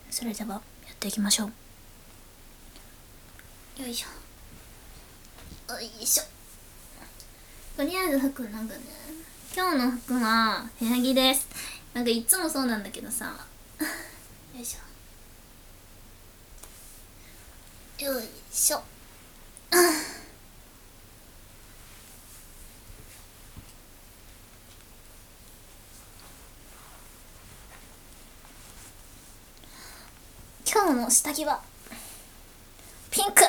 それではやっていきましょう。よいしょよいしょ。とりあえず服脱ぐね。今日の服は部屋着です。なんかいつもそうなんだけどさよいしょよいしょ今日の下着はピンク。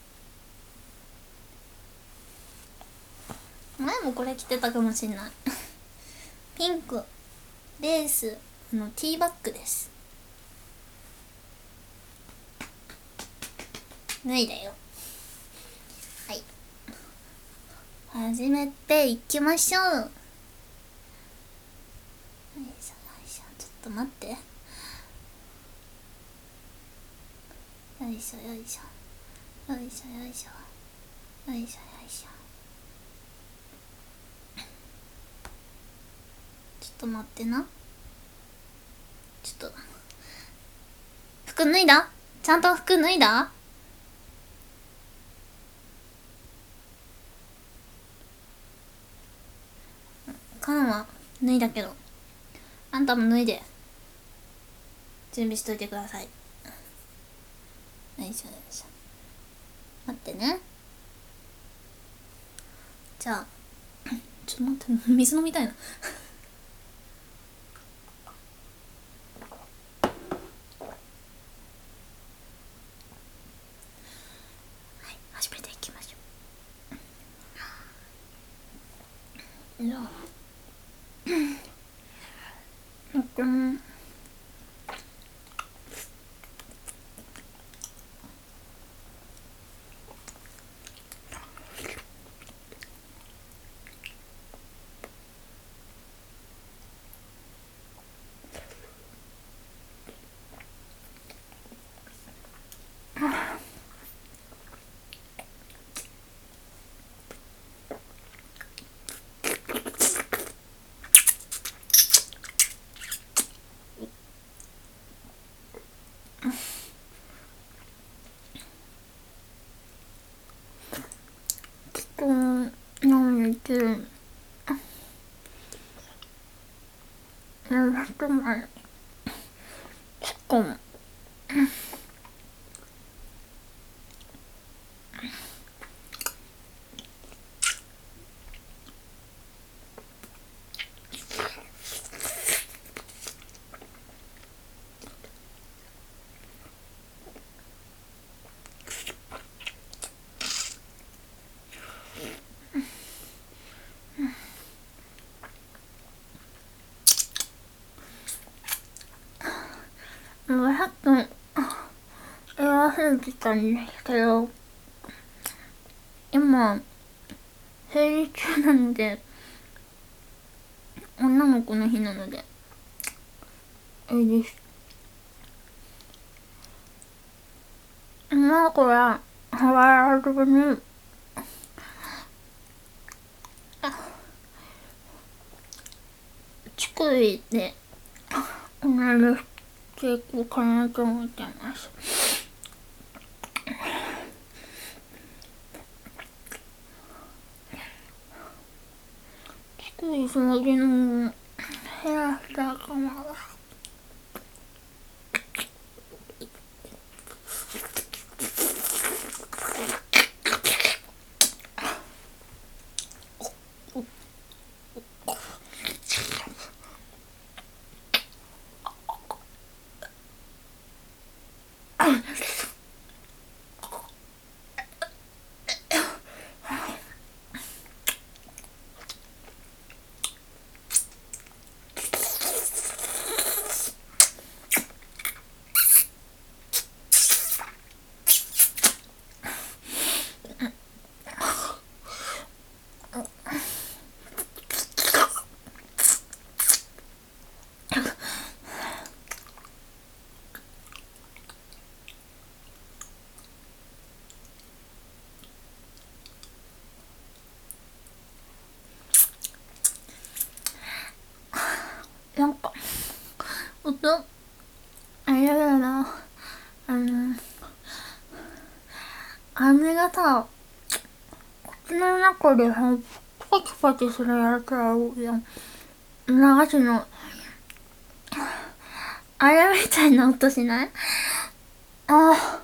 前もこれ着てたかもしんないピンクレースのティーバッグです。脱いだよ。はい始めていきましょう。よいしょよいしょ。ちょっと待って。よいしょよいしょよいしょよいしょよいしょよいしょ。ちょっと待ってな。ちょっと服脱いだ？ちゃんと服脱いだ？カンは脱いだけど、あんたも脱いで準備しといてください。よいしょよいしょ。待ってね。じゃあちょっと待って、水飲みたいな始めていきましょう。じゃあ何言ってるの？ちょっと前突っ込む。さっき忘れてたんですけど、今生理中なので、女の子の日なのであれです。今からハワイ遊びに乳首でおなりしていこうかなと思ってます。乳首そのぎのヘアスターかな。 な、飴がさ、口の中でパチパチするやつあるやん。流しの、あれみたいな音しない？ああ。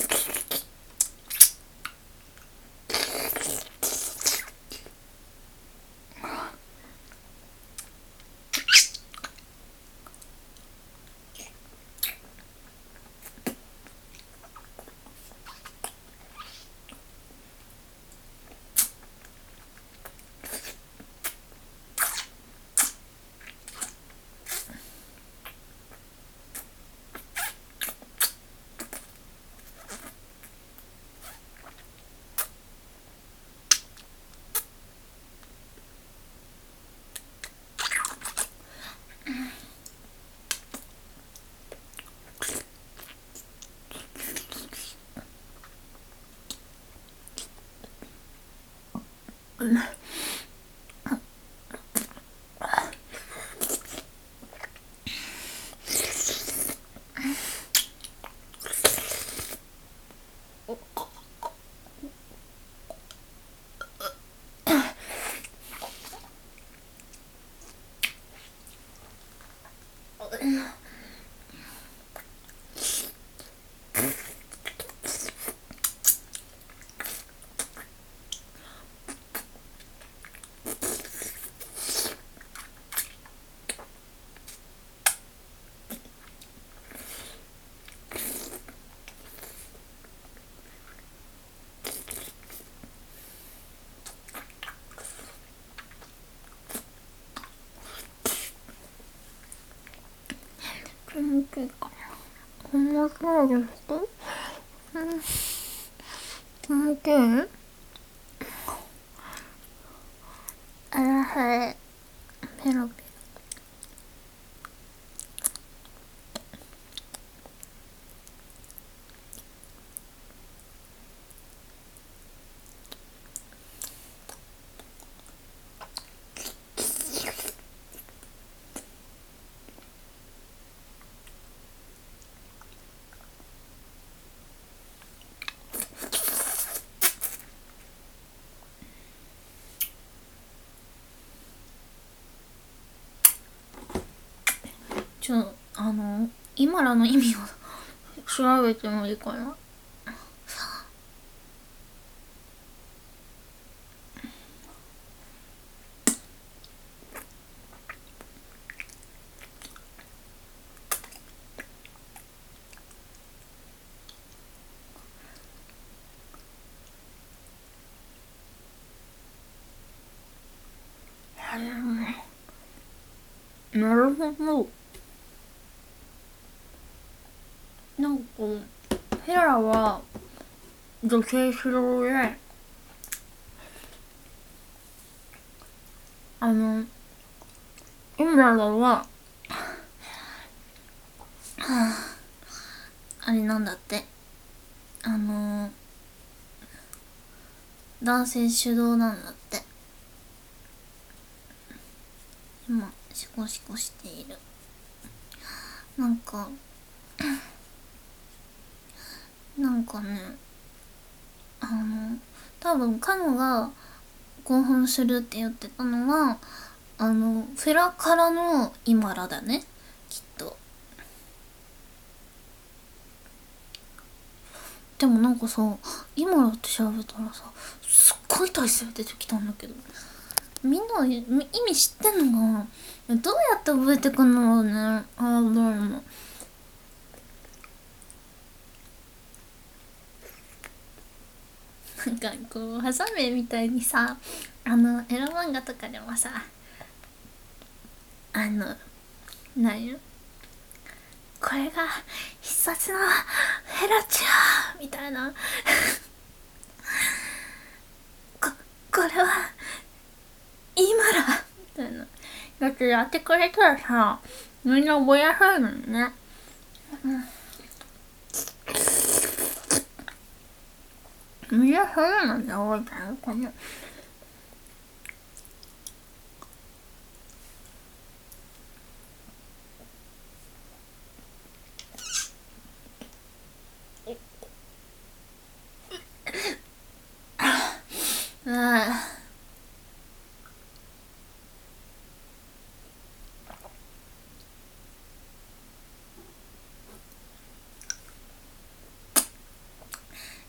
面白いかな。面白いですか？面白い？あらはい。ペロペロ。今らの意味を調べてもいいかな。なるほど。なんかヘラは女性主導で、イムラはあれなんだって、男性主導なんだって。今シコシコしている。なんかね、多分カノが興奮するって言ってたのはフェラからのイマラだね、きっと。でもなんかさ、イマラって調べたらさ、すっごい体勢出てきたんだけど、みんな意味知ってんのかな。どうやって覚えてくんのろうね。どうもなんかこうハサミみたいにさ、エロ漫画とかでもさ、何よ、これが必殺のヘラチャーみたいなこれは今だみたいなやつやってくれたらさ、みんな覚えやすいのにね。みんなそういうので覚えたのかな。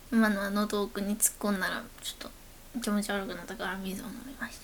今のは喉奥に突っ込んだらちょっと気持ち悪くなったから水を飲みました。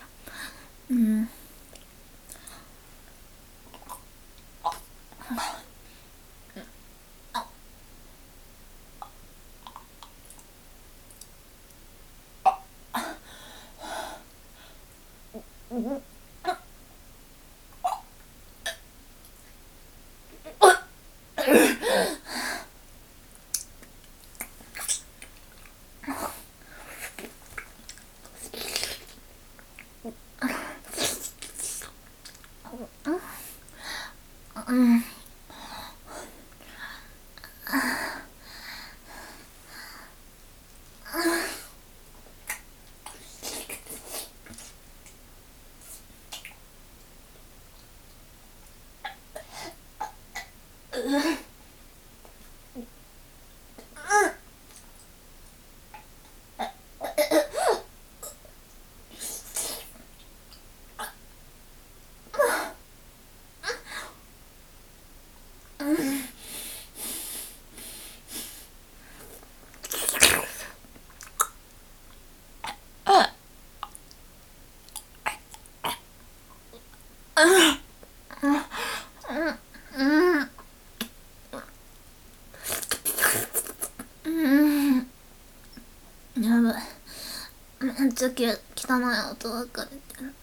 やばい、めっちゃ汚い音がかれてる。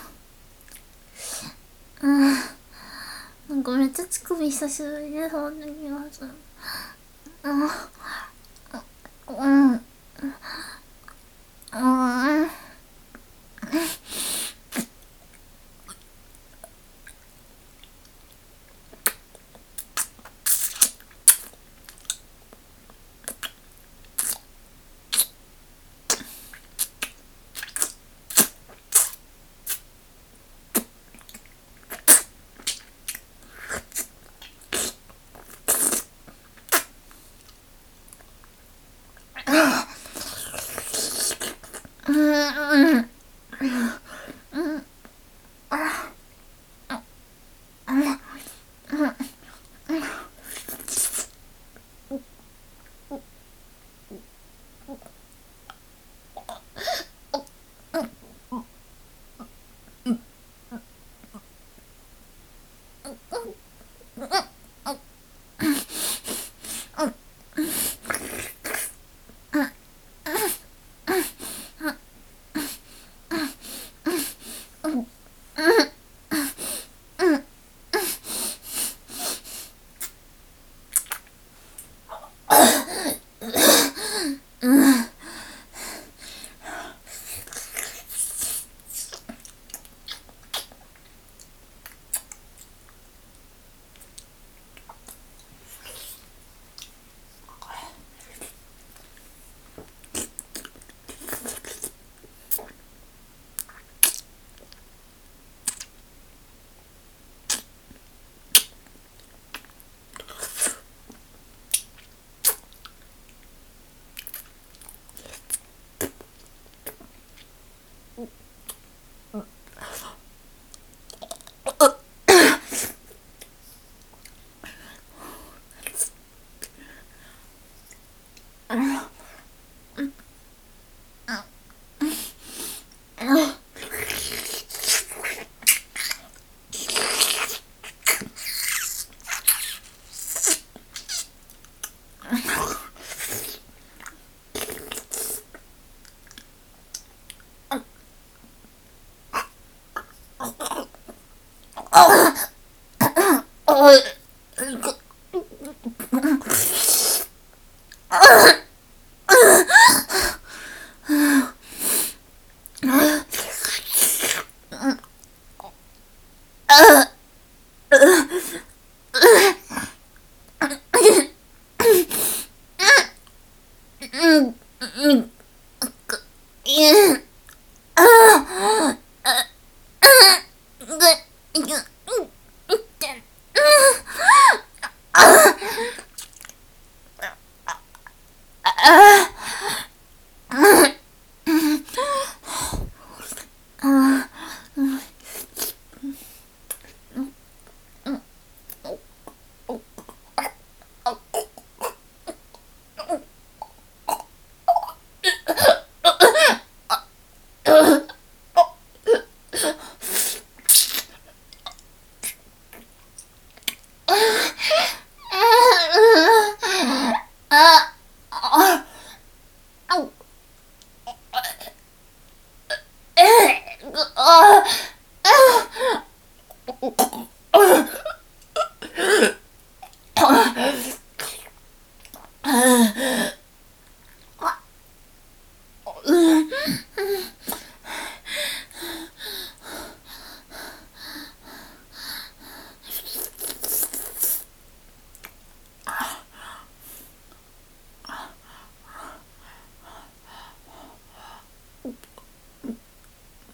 なんかめっちゃ乳首久しぶりで触った気がする。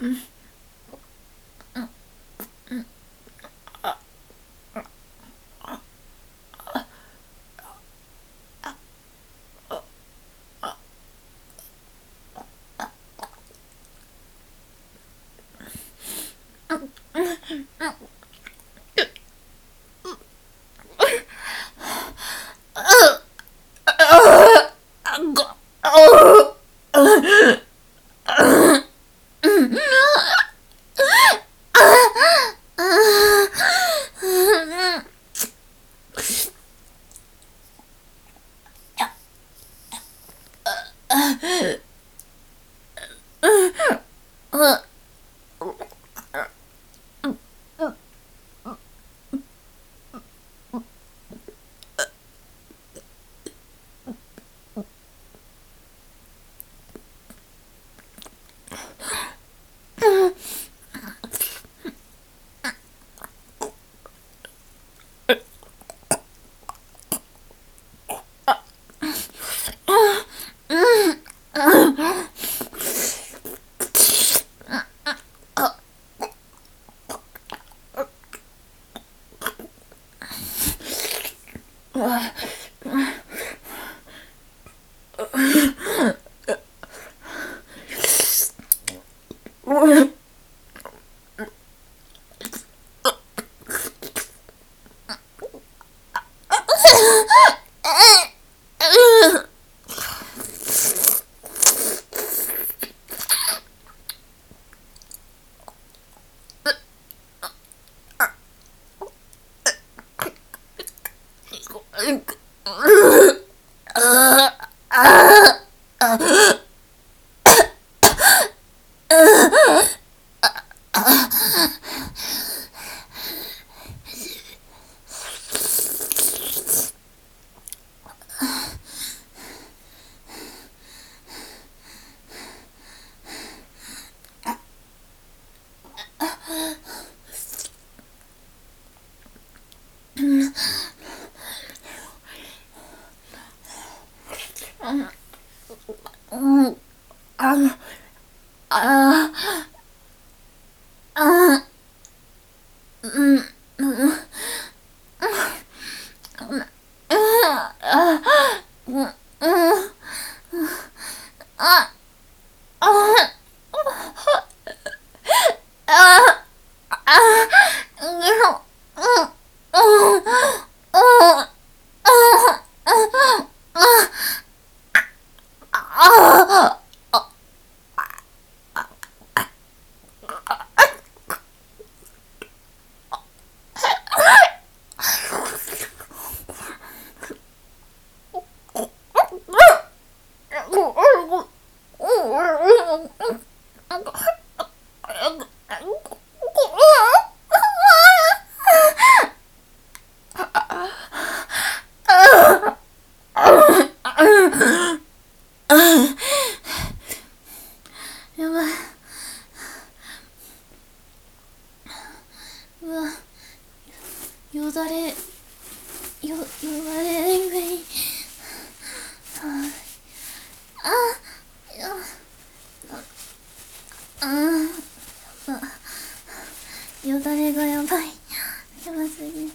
よだれがやばい。やばすぎる。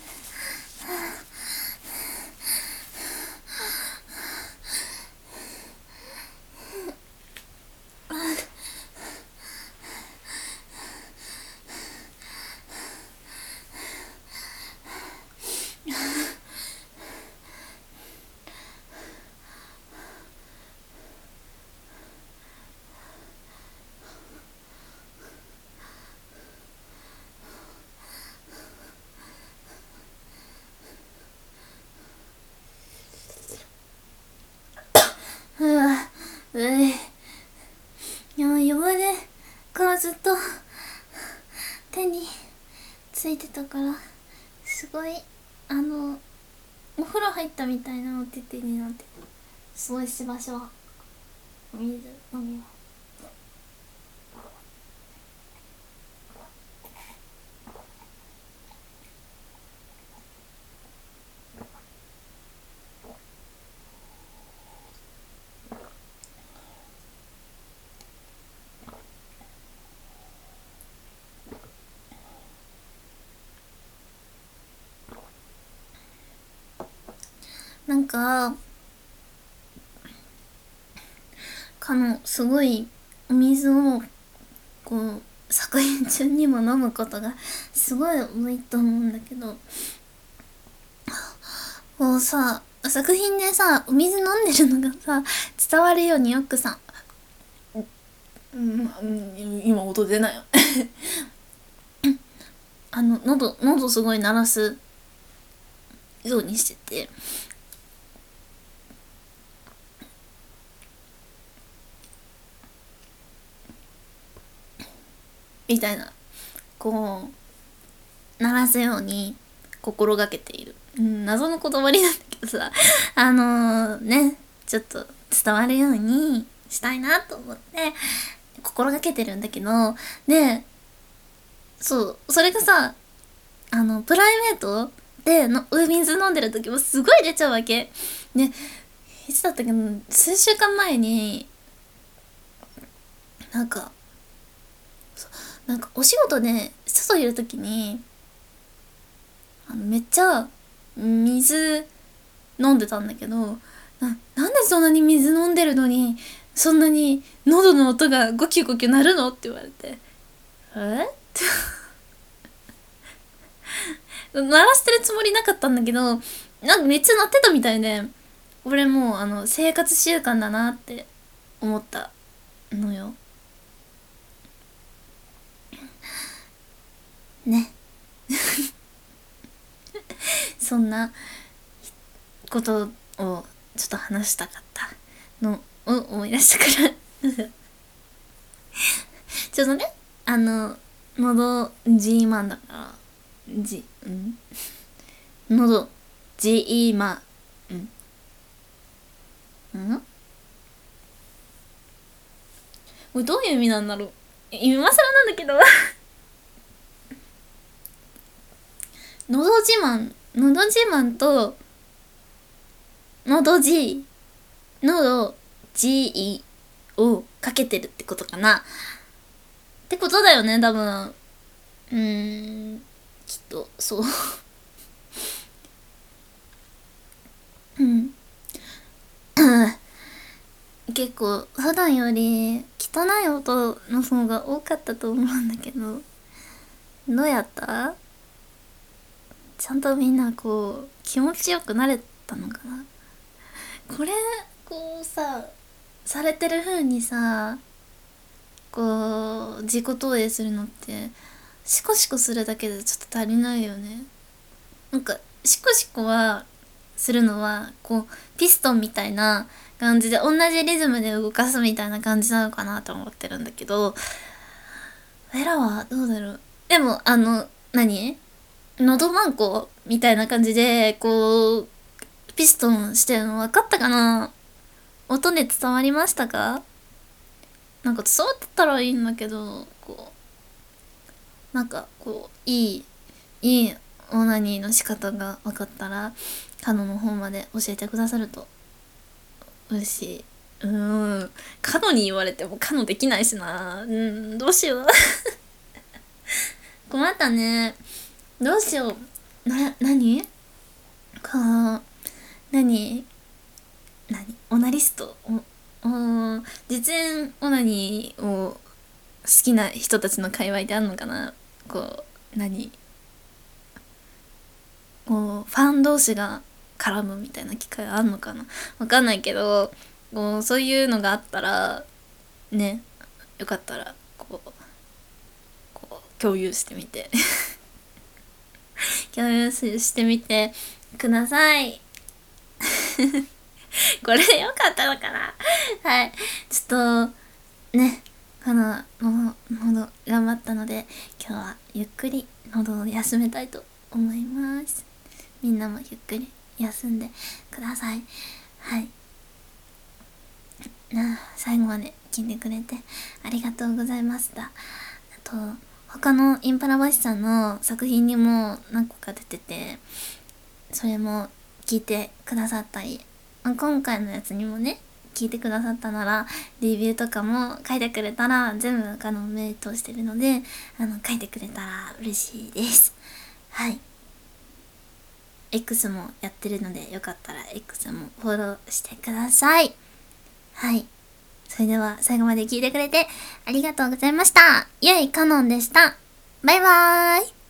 いや、汚れがずっと手についてたから、すごいお風呂入ったみたいなお手手になって、すごいしばしば水飲みます。 なんかすごいお水をこう作品中にも飲むことがすごい多いと思うんだけど、こうさ作品でさお水飲んでるのがさ伝わるようによくさ、今音出ないよ喉すごい鳴らすようにしてて、みたいな、こう鳴らすように心がけている、謎のこだわりなんだけどさね、ちょっと伝わるようにしたいなと思って心がけてるんだけど、でそれがさプライベートでの水飲んでる時もすごい出ちゃうわけで、いつだったっけ、数週間前になんかお仕事で外いる時にめっちゃ水飲んでたんだけど、なんでそんなに水飲んでるのにそんなに喉の音がゴキゴキ鳴るのって言われて、って鳴らしてるつもりなかったんだけど、なんかめっちゃ鳴ってたみたいで、俺もう生活習慣だなって思ったのよねそんなことをちょっと話したかったのを思い出したからちょっとね喉ジーマンだから喉ジーマンこれどういう意味なんだろう、今更なんだけどのど自慢とのどじをかけてるってことかなってことだよね、多分。きっとそう結構普段より汚い音の方が多かったと思うんだけど、どうやった？ちゃんとみんなこう気持ちよくなれたのかな。これこうされてる風にさ、こう自己投影するのってシコシコするだけでちょっと足りないよね。なんかシコシコはするのはこうピストンみたいな感じで同じリズムで動かすみたいな感じなのかなと思ってるんだけど、エラはどうだろう。でも何喉マンコみたいな感じでこうピストンしてるの分かったかな。音で伝わりましたか？なんか伝わってたらいいんだけど、こうなんかこういいオナニーの仕方が分かったらカノの方まで教えてくださると嬉しい。カノに言われてもカノできないしな。どうしよう困ったね。どうしよう。何何オナリスト実演オナニーを好きな人たちの界隈であんのかな。こうこうファン同士が絡むみたいな機会あんのかな、わかんないけど、こうそういうのがあったらね、よかったらこう共有してみて共有してみてくださいこれでよかったのかな。はい、ちょっとね、喉頑張ったので今日はゆっくり喉を休めたいと思います。みんなもゆっくり休んでください。はい、最後まで聞いてくれてありがとうございました。あと他のインパラ橋さんの作品にも何個か出てて、それも聞いてくださったり、今回のやつにもね聞いてくださったならレビューとかも書いてくれたら、全部目通してるので書いてくれたら嬉しいです。はい、 X もやってるので、よかったら X もフォローしてください。はい。それでは最後まで聞いてくれてありがとうございました。ゆいかのんでした。バイバーイ。